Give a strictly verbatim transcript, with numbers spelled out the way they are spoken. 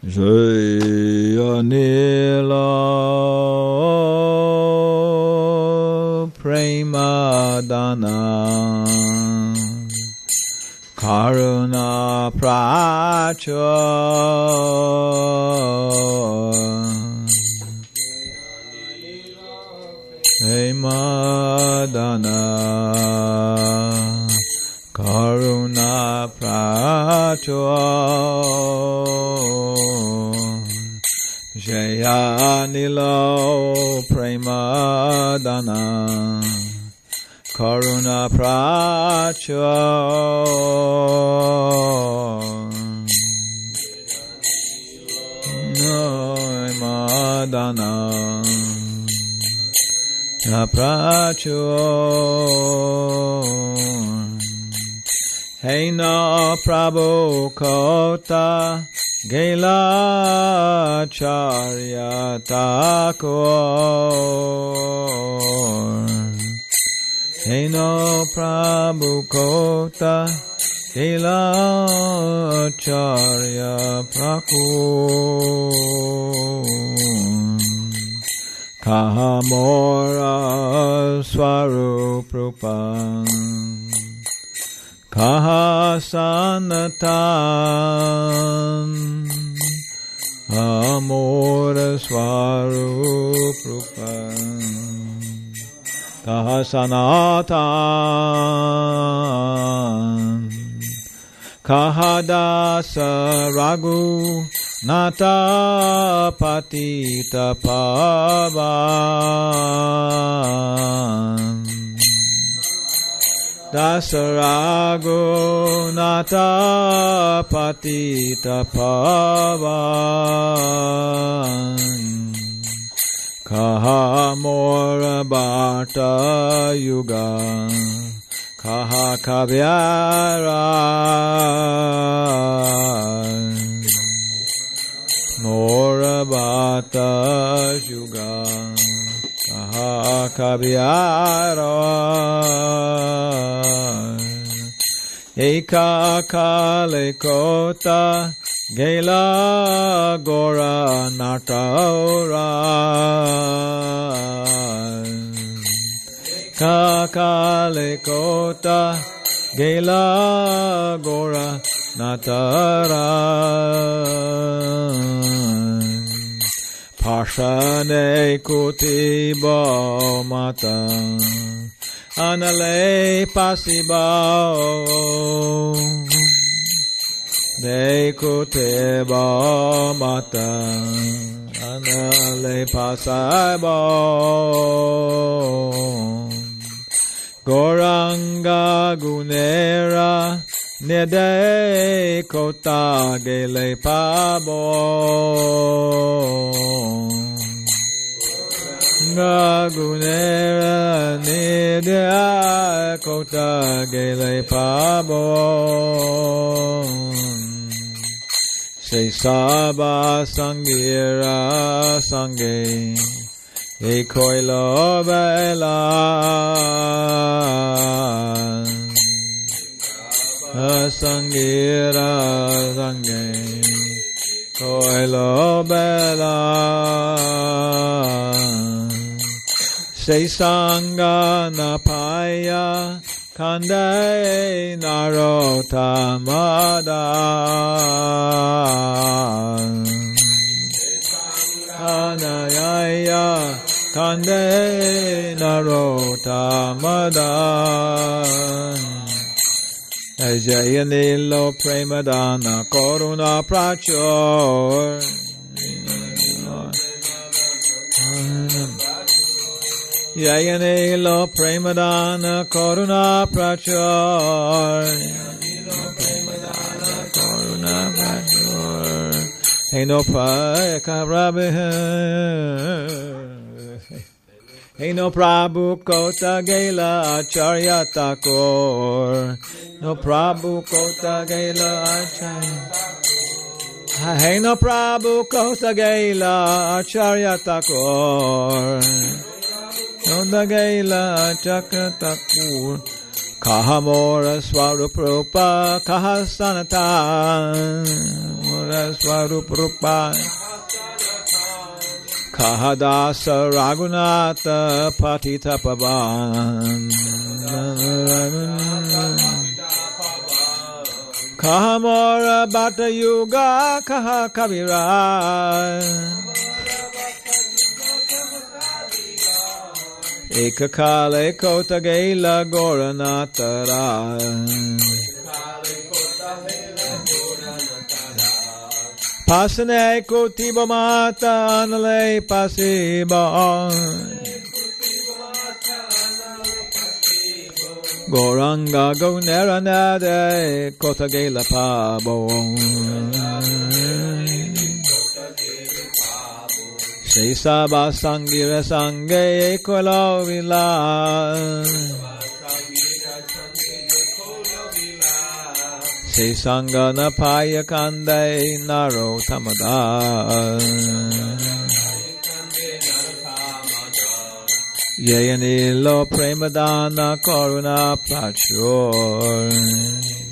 Jaya Nila Premadana Karuna Pracha Premadana Karuna Pracha Jaya Nilo Premadana Karuna Pracha Premadana Pracha Heina Prabhu Kota Gela Charya Thakur Heina Prabhu Kota Gela Charya Thakur Kahamora Swarupa Kahasanatan Amora Swarupa Kahasanatan Kahadasa Raghu Nata Patita Pavan Dasarago Nata Patita Pavan Kahamora Bharta Yuga Kaha Kavyara Mora Bharta Yuga Kaha Kavyara Eka Kale Kota Gela Gora Nataura Kakale Kota Gela Gora Natara Pashane Kutiba Mata Anale Pasibao Dekuteba Mata Anale Pasibao Goranga Gunera Nede Kota Gele Pabo Gagunera Nede Kota Gele Pabo Se Saba Sangira Sange Ekoilo Vela Sangira Sange Koilo Bela Se Sanga Napaya Kande Narota Mada Anayaya Kande Narota Mada Jaya Nilo Premadana Karuna Prachor Jaya Nilo Premadana Karuna Prachor Premadana Karuna Prachor Heino Prabhu Heino Prabhu Kota Gela Acharya Thakur No Prabhu Kota Gela Acharya Heino Prabhu Kota Gela Acharya Thakur No Gela Acharya Thakur Kahamora Swarupa Kahasanatan Mora Swarup Rupa Kahadasa Raghunatha Patita Pavan Kahamora Bhatta Yuga Kaha Kavira Ekakale Kota Gela Goranatara Pasane Kotiba Mata Anale Pasiba Goranga Goneranade Kota Gela Pabo Shri Sabha Sangira Sange Ekolo Vila Shri Sangana Paya Kande Naro Tamada Yayanilo Premadana Koruna Prachur